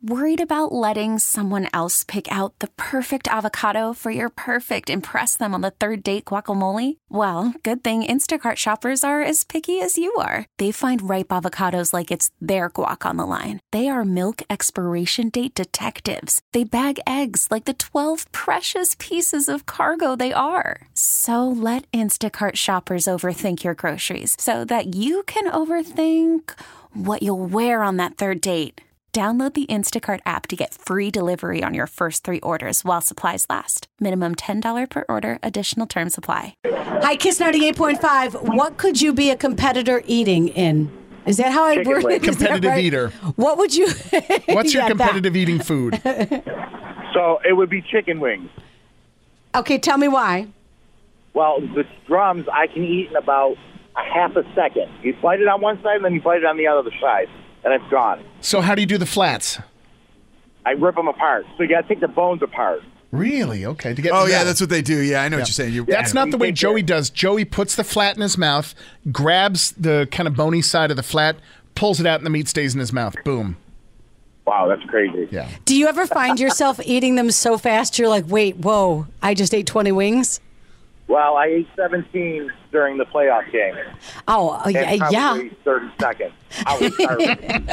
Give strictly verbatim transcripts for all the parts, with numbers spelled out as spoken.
Worried about letting someone else pick out the perfect avocado for your perfect impress them on the third date guacamole? Well, good thing Instacart shoppers are as picky as you are. They find ripe avocados like it's their guac on the line. They are milk expiration date detectives. They bag eggs like the twelve precious pieces of cargo they are. So let Instacart shoppers overthink your groceries so that you can overthink what you'll wear on that third date. Download the Instacart app to get free delivery on your first three orders while supplies last. Minimum ten dollars per order. Additional terms apply. Hi, Kiss ninety-eight point five. What could you be a competitor eating in? Is that how I word it? Competitive right? eater. What would you... What's your yeah, competitive that. eating food? So it would be chicken wings. Okay, tell me why. Well, the drums I can eat in about a half a second. You bite it on one side, and then you bite it on the other side, and it's gone. So how do you do the flats? I rip them apart. So you got to take the bones apart. Really? Okay. To get Oh, yeah, yeah. that's what they do. Yeah, I know Yeah. what you're saying. You, That's Yeah. not the way We take Joey it. does. Joey puts the flat in his mouth, grabs the kind of bony side of the flat, pulls it out, and the meat stays in his mouth. Boom. Wow, that's crazy. Yeah. Do you ever find yourself eating them so fast you're like, wait, whoa, I just ate twenty wings? Well, I ate seventeen during the playoff game. Oh, In yeah. probably yeah. thirty seconds. I was starving.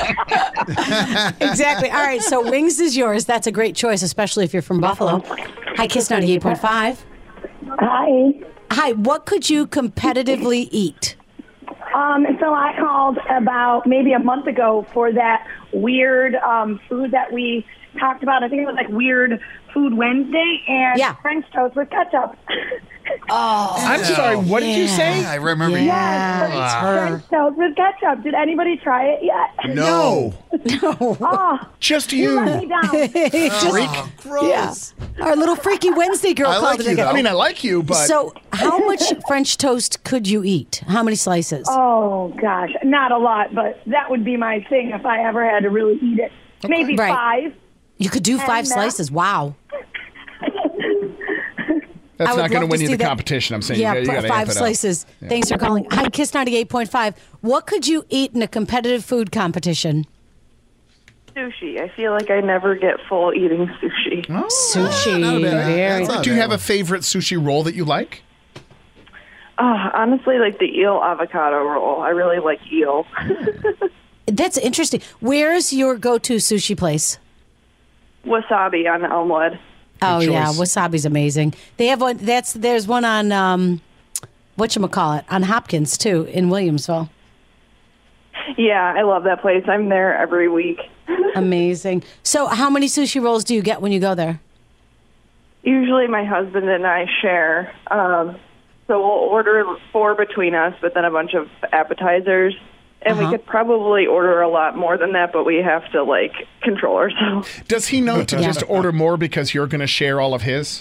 Exactly. All right, so wings is yours. That's a great choice, especially if you're from Buffalo. Hi, Kiss ninety-eight point five. Hi. Hi, what could you competitively eat? Um, so I called about maybe a month ago for that weird um, food that we talked about. I think it was like Weird Food Wednesday and Yeah. French toast with ketchup. Oh, I'm sorry. What did you say? I remember. yeah, Yes, it's her. French toast with ketchup. Did anybody try it yet? No. Oh, Just you you. let me down. Oh, gross. Yeah. Our little freaky Wednesday girl I called like it you, again. though. I mean, I like you, but So, how much French toast could you eat? How many slices? Oh, gosh. Not a lot, but that would be my thing if I ever had to really eat it. Maybe Right. five. You could do five And, uh, slices. Wow. that's I would not going to love win to you see the that. competition. I'm saying Yeah, you, got- you got to five slices. Thanks for calling. Hi, Kiss ninety-eight point five. What could you eat in a competitive food competition? Sushi. I feel like I never get full eating sushi. Sushi. not bad. Very That's not Do you bad have a one. favorite sushi roll that you like? Oh, honestly, like the eel avocado roll. I really like eel. That's interesting. Where's your go-to sushi place? Wasabi on Elmwood. Oh choice. yeah, wasabi's amazing. They have one. That's there's one on um, whatchamacallit, on Hopkins too in Williamsville. Yeah, I love that place. I'm there every week. Amazing. So, how many sushi rolls do you get when you go there? Usually my husband and I share. Um, so we'll order four between us, but then a bunch of appetizers. And Uh-huh. we could probably order a lot more than that, but we have to, like, control ourselves. Does he know to just order more because you're going to share all of his?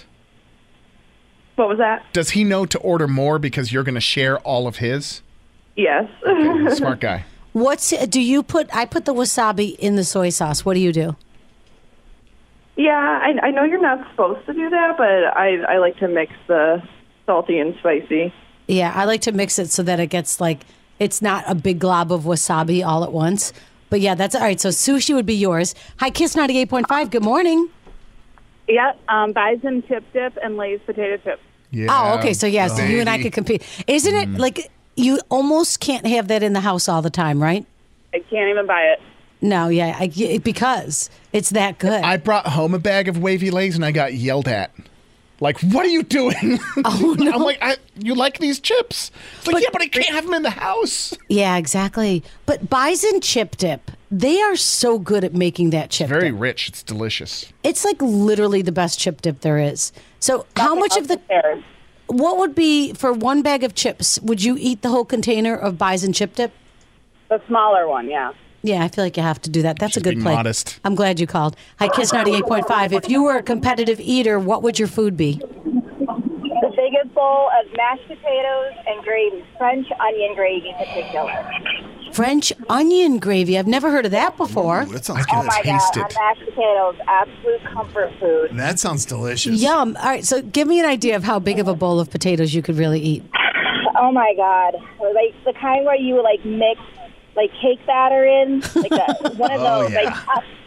What was that? Does he know to order more because you're going to share all of his? Yes. Okay, smart guy. What's do you put? I put the wasabi in the soy sauce. What do you do? Yeah, I, I know you're not supposed to do that, but I, I like to mix the salty and spicy. Yeah, I like to mix it so that it gets like it's not a big glob of wasabi all at once. But yeah, that's all right. So sushi would be yours. Hi, Kiss ninety-eight point five. Good morning. Yeah, um, Bison chip dip and Lay's potato chips. Yeah. Oh, okay. So yeah, so you and I baby. could compete. Isn't it like you almost can't have that in the house all the time, right? I can't even buy it. No, yeah, I, because it's that good. I brought home a bag of Wavy Lays and I got yelled at. Like, what are you doing? Oh, no. I'm like, I, you like these chips? It's like, But- yeah, but I can't have them in the house. Yeah, exactly. But Bison chip dip, they are so good at making that chip Very dip. rich. It's delicious. It's like literally the best chip dip there is. So how much of the There. what would be for one bag of chips? Would you eat the whole container of Bison chip dip? The smaller one, yeah. Yeah, I feel like you have to do that. That's She's a good being play. modest. I'm glad you called. Hi, Kiss ninety-eight point five. If you were a competitive eater, what would your food be? The biggest bowl of mashed potatoes and gravy, French onion gravy in particular. French onion gravy. I've never heard of that before. Ooh, that sounds I Oh good. my Taste God, it. on mashed potatoes, absolute comfort food. That sounds delicious. Yum. All right, so give me an idea of how big of a bowl of potatoes you could really eat. Oh my God, like the kind where you like mix like cake batter in, like the, one of Oh, those. yeah. Like uh,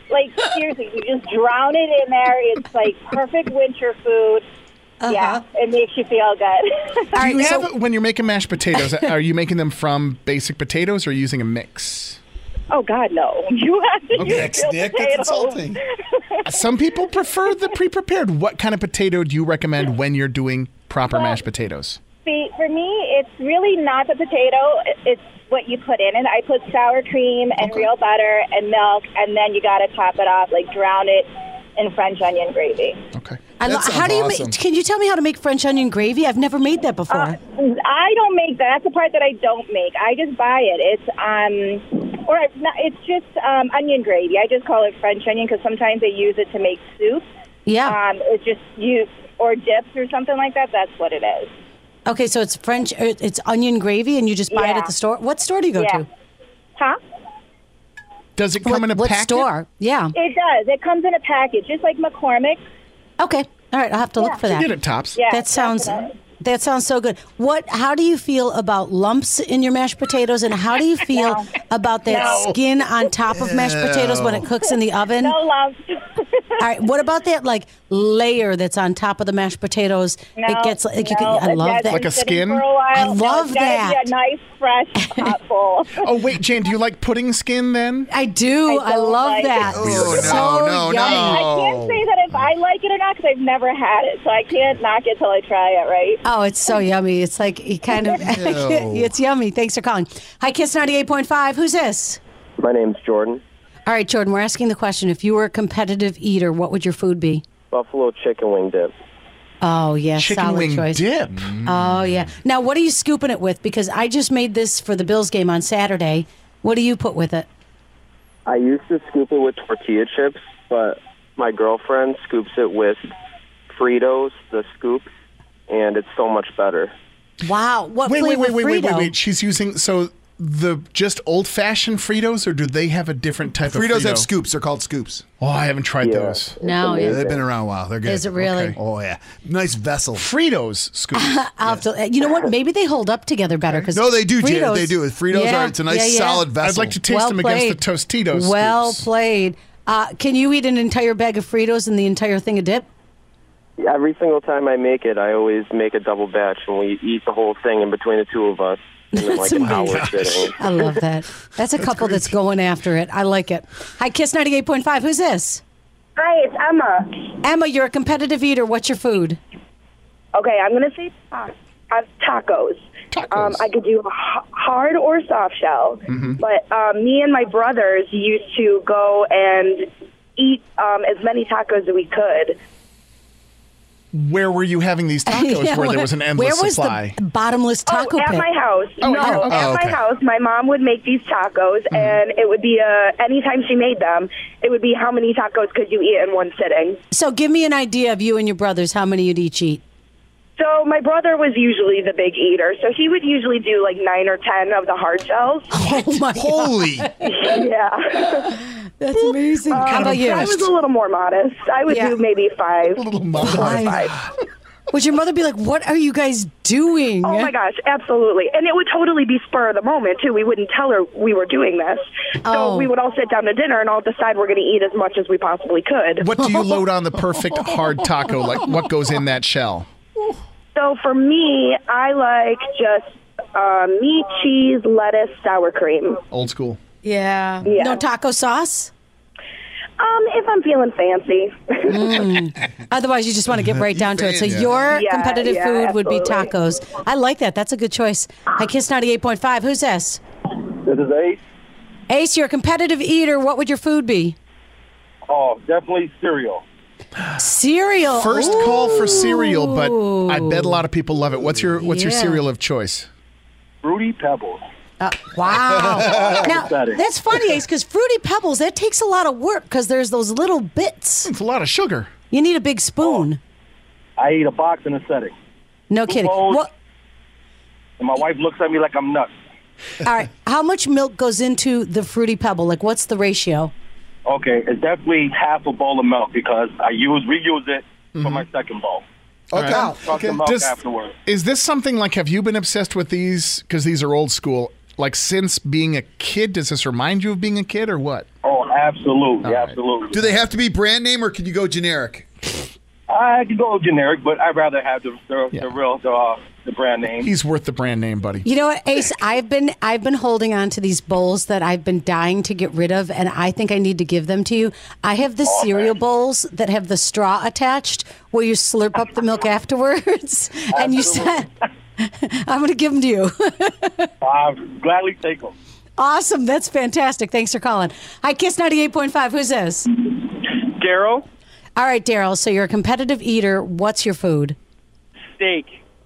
Like, seriously, you just drown it in there. It's like perfect winter food. Uh-huh. Yeah, it makes you feel good. Do you have, when you're making mashed potatoes, are you making them from basic potatoes or using a mix? Oh, God, no. You have to Okay. use real Nick, potatoes. that's insulting. Some people prefer the pre-prepared. What kind of potato do you recommend when you're doing proper Well, mashed potatoes? See, for me, it's really not the potato. It's what you put in it. I put sour cream and real butter and milk, and then you got to top it off, like drown it in French onion gravy. Okay. I lo- That sounds how do you awesome. make? Can you tell me how to make French onion gravy? I've never made that before. Uh, I don't make that. That's the part that I don't make. I just buy it. It's um, or it's, not, it's just um, onion gravy. I just call it French onion because sometimes they use it to make soup. yeah. Um, it's just you or dips or something like that. That's what it is. Okay, so it's French. uh, It's onion gravy, and you just buy it Yeah. at the store. What store do you go Yeah. to? Huh? Does it come What, in a what packet? store? Yeah. It does. It comes in a package, just like McCormick's. Okay. All right. I'll have to look for that. Get it, Tops. Yeah, That sounds. definitely. That sounds so good. What? How do you feel about lumps in your mashed potatoes, and how do you feel No. about that No. skin on top of mashed potatoes when it cooks in the oven? No lumps. All right. What about that like layer that's on top of the mashed potatoes? No, it gets like you no, can, I it love hasn't that. Like a sitting skin? For a while. I No, love it's gotta that. Be a nice fresh hot bowl. Oh, wait, Jane, do you like pudding skin then? I do. I I, don't love like that. it. Oh, no, so no, no. yummy. I can't say that if I like it or not because I've never had it, so I can't knock it till I try it. Right? Oh, it's so yummy. It's like you kind of. It's yummy. Thanks for calling. Hi, Kiss ninety-eight point five. Who's this? My name's Jordan. All right, Jordan. We're asking the question: if you were a competitive eater, what would your food be? Buffalo chicken wing dip. Oh yeah, Chicken solid wing choice. dip. Oh yeah. Now, what are you scooping it with? Because I just made this for the Bills game on Saturday. What do you put with it? I used to scoop it with tortilla chips, but my girlfriend scoops it with Fritos, the scoop, and it's so much better. Wow. What Wait, wait, flavor wait, wait, wait, Frito? wait, wait. She's using so the just old-fashioned Fritos, or do they have a different type of Fritos Frito? have scoops. They're called scoops. Oh, I haven't tried Yeah. those. No, Yeah, yeah. they've been around a while. They're good. Is it really? Okay. Oh, yeah. Nice vessel. Fritos scoops. I'll have to, you know what? Maybe they hold up together better because No, they do, Jan. Fritos, They do. Fritos yeah, are, it's a nice yeah, yeah. solid vessel. I'd like to taste Well them played. against the Tostitos. Well scoops. played. Uh, can you eat an entire bag of Fritos and the entire thing of dip? Every single time I make it, I always make a double batch, and we eat the whole thing in between the two of us in like That's an hour amazing. sitting. I love that. That's a couple that's going after it. I like it. Hi, Kiss ninety-eight point five. Who's this? Hi, it's Emma. Emma, you're a competitive eater. What's your food? Okay, I'm going to say uh, uh, tacos. Tacos. Um, I could do a h- hard or soft shell, but um, me and my brothers used to go and eat um, as many tacos as we could. Where were you having these tacos Yeah, where there was an endless Where was supply? the bottomless taco oh, at pit? my house. Oh, no, at your- at oh, my okay. house, my mom would make these tacos, and it would be uh, anytime she made them, it would be how many tacos could you eat in one sitting. So give me an idea of you and your brothers, how many you'd each eat. So my brother was usually the big eater, so he would usually do like nine or ten of the hard shells. Oh, my God. Holy. Yeah. That's amazing. How about you? I was a little more modest. I would Yeah. do maybe five. A little modest. Four or Five. five. Would your mother be like, what are you guys doing? Oh my gosh, absolutely. And it would totally be spur of the moment too. We wouldn't tell her we were doing this. So Oh. we would all sit down to dinner and all decide we're going to eat as much as we possibly could. What do you load on the perfect hard taco? Like what goes in that shell? So for me, I like just uh, meat, cheese, lettuce, sour cream. Old school. Yeah. Yeah. No taco sauce? Um, if I'm feeling fancy. Otherwise, you just want to get right down to it. So Yeah. your Yeah, competitive yeah, food would be absolutely. tacos. I like that. That's a good choice. Hi, Kiss ninety-eight point five. Who's this? This is Ace. Ace, you're a competitive eater. What would your food be? Oh, definitely cereal. Cereal. First Ooh. call for cereal, but I bet a lot of people love it. What's your what's your Yeah. cereal of choice? Fruity Pebbles. Uh, wow. now, Pathetic. that's funny, Ace, because Fruity Pebbles, that takes a lot of work because there's those little bits. It's a lot of sugar. You need a big spoon. I eat a box in a setting. No kidding. bowls. What? And my wife looks at me like I'm nuts. All right. How much milk goes into the Fruity Pebble? Like, what's the ratio? Okay, it's definitely half a bowl of milk because I use reuse it for my second bowl. Okay. All Trust the milk Does- afterwards. Is this something like, have you been obsessed with these? Because these are old school. Like, since being a kid, does this remind you of being a kid or what? Oh, Absolutely, right. absolutely. Do they have to be brand name or can you go generic? I could go generic, but I'd rather have the the, Yeah. the real the, uh, the brand name. He's worth the brand name, buddy. You know what, Ace? I've been I've been holding on to these bowls that I've been dying to get rid of, and I think I need to give them to you. I have the cereal bowls that have the straw attached, where you slurp up the milk afterwards, and you said, "I'm going to give them to you." I'll gladly take them. Awesome, that's fantastic. Thanks for calling. Hi, Kiss ninety-eight point five. Who's this? Daryl, All right, Daryl. So you're a competitive eater. What's your food? steak.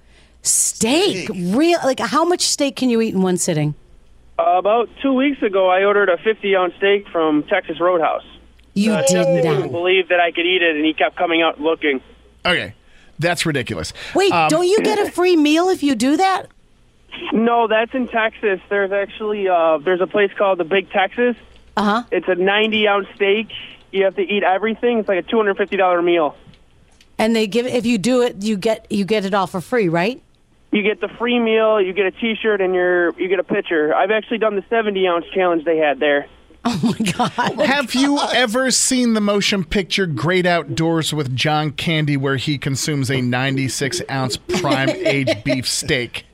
Steak. Real? Like, how much steak can you eat in one sitting? Uh, about two weeks ago, I ordered a fifty-ounce steak from Texas Roadhouse. You Uh, did didn't not. even believe that I could eat it, and he kept coming out looking. Okay, that's ridiculous. Wait, Um, don't you get a free meal if you do that? No, that's in Texas. There's actually uh, there's a place called the Big Texas. Uh huh. It's a ninety-ounce steak. You have to eat everything. It's like a two hundred fifty dollars meal. And they give if you do it, you get you get it all for free, right? You get the free meal, you get a T-shirt, and you're, you get a pitcher. I've actually done the seventy-ounce challenge they had there. Oh, my God. Have you ever seen the motion picture Great Outdoors with John Candy where he consumes a ninety-six ounce prime aged beef steak?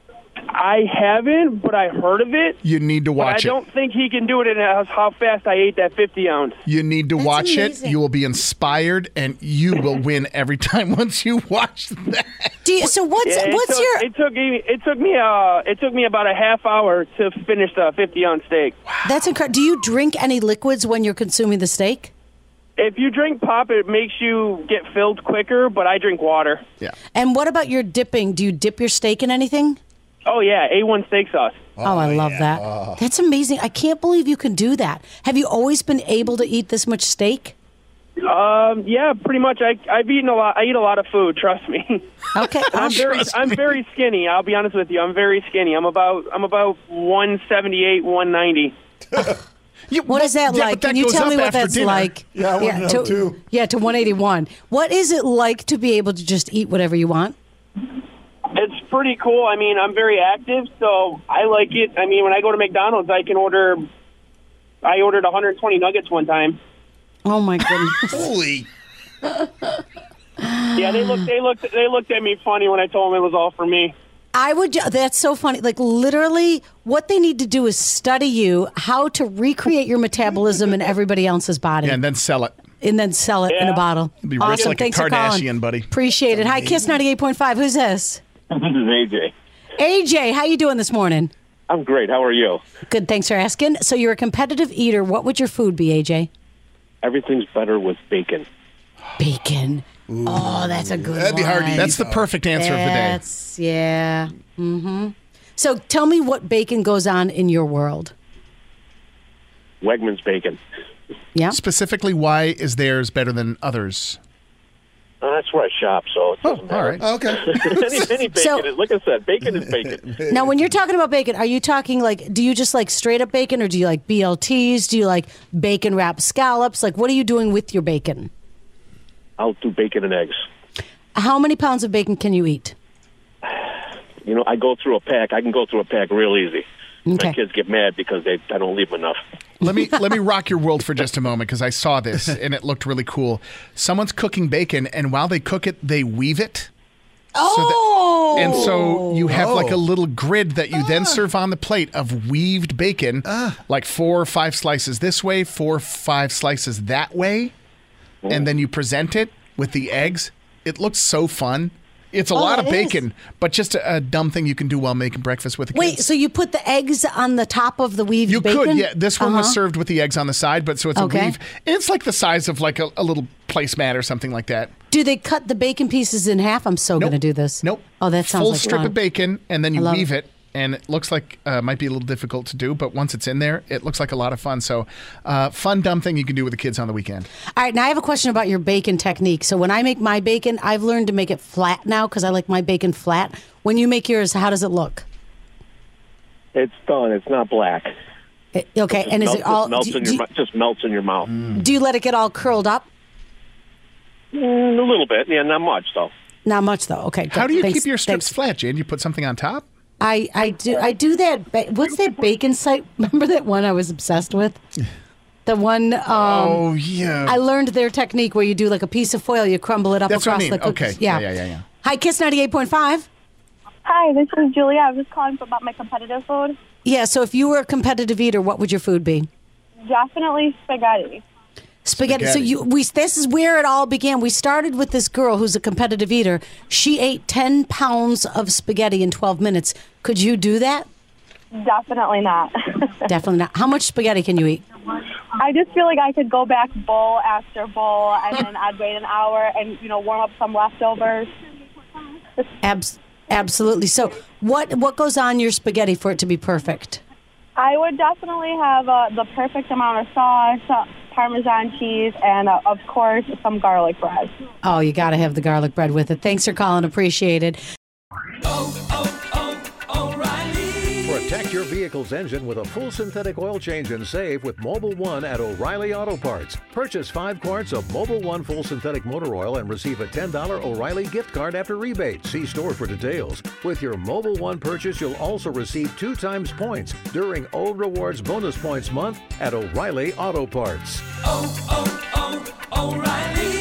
I haven't, but I heard of it. You need to But watch I it. don't think he can do it in how how fast I ate that fifty ounce. You need to watch amazing. it. You will be inspired, and you will win every time once you watch that. Do you, so what's Yeah, it what's took, your? It took me. It took me. Uh, it took me about a half hour to finish the fifty ounce steak. That's incredible. Do you drink any liquids when you're consuming the steak? If you drink pop, it makes you get filled quicker. But I drink water. Yeah. And what about your dipping? Do you dip your steak in anything? Oh yeah, A one steak sauce. Oh, I love that. That's amazing. I can't believe you can do that. Have you always been able to eat this much steak? Um, yeah, pretty much. I I've eaten a lot. I eat a lot of food. Trust me. Okay. I'm very Trust I'm me. very skinny. I'll be honest with you. I'm very skinny. I'm about I'm about one seventy-eight, one ninety. You- What is that yeah, like? but that Can you goes tell up me what after that's dinner. like? Yeah, I wanna know, to, too. Yeah, to one eighty-one. What is it like to be able to just eat whatever you want? It's pretty cool. I mean, I'm very active, so I like it. I mean, when I go to McDonald's, I can order. I ordered one hundred twenty nuggets one time. Oh my goodness. Holy. Yeah, they looked. They looked. They looked at me funny when I told them it was all for me. I would. ju- That's so funny. Like literally, what they need to do is study you how to recreate your metabolism in everybody else's body, Yeah, and then sell it. and then sell it in a Yeah. bottle. You'll be rich Awesome. like a Thanks for calling. Kardashian, buddy. Appreciate it. Hi, Kiss ninety-eight point five. Who's this? This is A J. A J, how you doing this morning? I'm great. How are you? Good. Thanks for asking. So you're a competitive eater. What would your food be, A J? Everything's better with bacon. Bacon. Oh, that's a good That'd be hard to one. eat. That's the perfect answer of the day. That's, yeah. Mm-hmm. So tell me what bacon goes on in your world. Wegmans bacon. Yeah. Specifically, why is theirs better than others? Uh, that's where I shop, so it Oh, doesn't all matter. right. Okay. any, any bacon So- is, like I said, bacon is bacon. Now, when you're talking about bacon, are you talking like, do you just like straight up bacon or do you like B L Ts? Do you like bacon wrapped scallops? Like, what are you doing with your bacon? I'll do bacon and eggs. How many pounds of bacon can you eat? You know, I go through a pack. I can go through a pack real easy. Okay. My kids get mad because they I don't leave them enough. Let me let me rock your world for just a moment because I saw this and it looked really cool. Someone's cooking bacon, and while they cook it, they weave it. Oh! And so you have like a Oh. little grid that you then serve on the plate of weaved bacon, like four or five slices this way, four or five slices that way, and then you present it with the eggs. It looks so fun. It's a Oh, lot of it is. bacon, but just a, a dumb thing you can do while making breakfast with the Wait, kids. so you put the eggs on the top of the weaved You bacon? could, yeah. This one was Uh-huh. served with the eggs on the side, but so it's Okay. a weave. It's like the size of like a, a little placemat or something like that. Do they cut the bacon pieces in half? I'm so Nope. going to do this. Nope. Oh, that sounds full like strip fun. of bacon, and then I you love weave it. it. And it looks like uh, might be a little difficult to do, but once it's in there, it looks like a lot of fun. So, uh, fun, dumb thing you can do with the kids on the weekend. All right, now I have a question about your bacon technique. So when I make my bacon, I've learned to make it flat now because I like my bacon flat. When you make yours, how does it look? It's done. It's not black. It- okay, Just and is melts, it all? melts Do, in do- your mou- just melts in your mouth? do you let it get all curled up? Mm, a little bit. Yeah, not much though. Not much though. Okay. How good. do you Thanks- keep your strips thanks. flat, Jan? You put something on top? I, I do I do that. ba- What's that bacon site? Remember that one I was obsessed with? The one. Um, oh yeah. I learned their technique where you do like a piece of foil, you crumble it up That's across what I mean. the cookies. Okay. Yeah. yeah, yeah, yeah. Hi, Kiss ninety-eight point five. Hi, this is Julia. I was just calling about my competitive food. Yeah, so if you were a competitive eater, what would your food be? Definitely spaghetti. Spaghetti. So you, we. This is where it all began. We started with this girl who's a competitive eater. She ate ten pounds of spaghetti in twelve minutes. Could you do that? Definitely not. Definitely not. How much spaghetti can you eat? I just feel like I could go back bowl after bowl, and then I'd wait an hour and, you know, warm up some leftovers. Abs- absolutely. So what what goes on your spaghetti for it to be perfect? I would definitely have uh, the perfect amount of sauce, uh, Parmesan cheese, and, uh, of course, some garlic bread. Oh, you got to have the garlic bread with it. Thanks for calling. Appreciate it. Protect your vehicle's engine with a full synthetic oil change and save with Mobil one at O'Reilly Auto Parts. Purchase five quarts of Mobil one full synthetic motor oil and receive a ten dollars O'Reilly gift card after rebate. See store for details. With your Mobil one purchase, you'll also receive two times points during O Rewards Bonus Points Month at O'Reilly Auto Parts. Oh, oh, oh, O'Reilly